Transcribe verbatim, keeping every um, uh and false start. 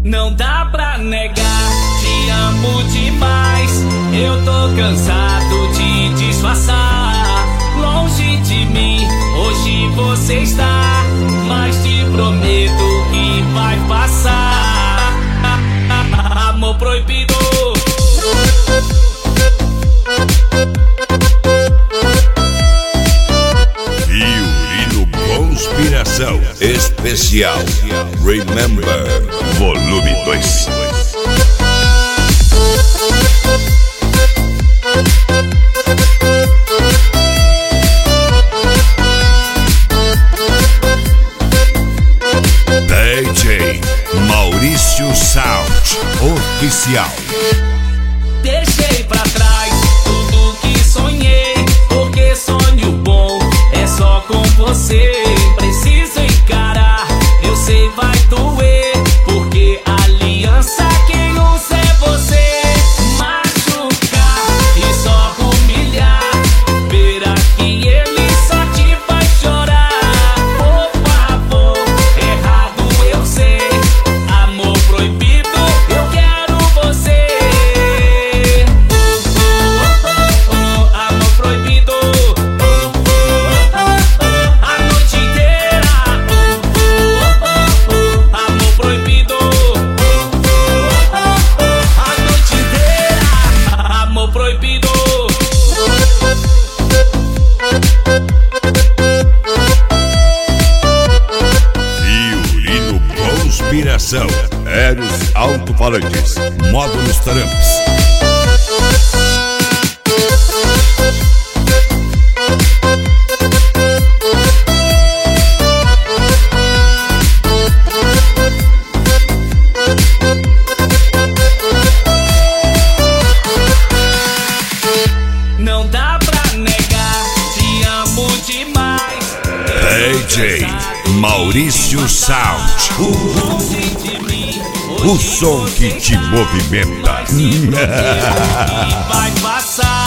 Não dá pra negar, te amo demais. Eu tô cansado de disfarçar. Longe de mim, hoje você está, mas te prometo que vai passar. Amor proibido. Violino Conspiração Especial Remember Volume dois. D J Maurício Sound Oficial. Deixei pra trás tudo que sonhei, porque sonho bom é só com você. Preciso encarar, eu sei vai doer, porque a aliança quem usa é você. Machucar e só humilhar, ver aqui ele só te vai chorar. Por favor, errado eu sei, amor proibido, eu quero você. Amor proibido, a noite inteira. Amor proibido, a noite inteira. Amor proibido. Violino Conspiração. Eros Alto-Falantes. Módulos Tramps. Não dá pra negar, te amo demais. D J Maurício Sound. Longe de mim, O som que te movimenta. vai passar.